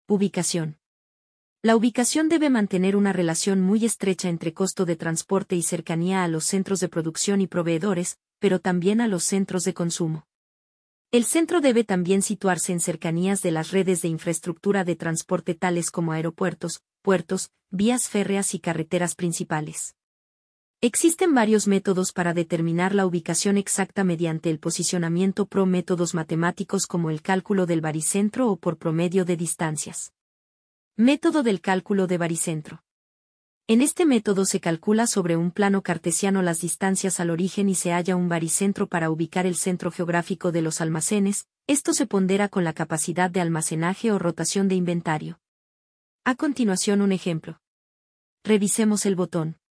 Ubicación. La ubicación debe mantener una relación muy estrecha entre costo de transporte y cercanía a los centros de producción y proveedores, pero también a los centros de consumo. El centro debe también situarse en cercanías de las redes de infraestructura de transporte tales como aeropuertos, puertos, vías férreas y carreteras principales. Existen varios métodos para determinar la ubicación exacta mediante el posicionamiento pro métodos matemáticos como el cálculo del baricentro o por promedio de distancias. Método del cálculo de baricentro. En este método se calcula sobre un plano cartesiano las distancias al origen y se halla un baricentro para ubicar el centro geográfico de los almacenes. Esto se pondera con la capacidad de almacenaje o rotación de inventario. A continuación un ejemplo. Revisemos el botón.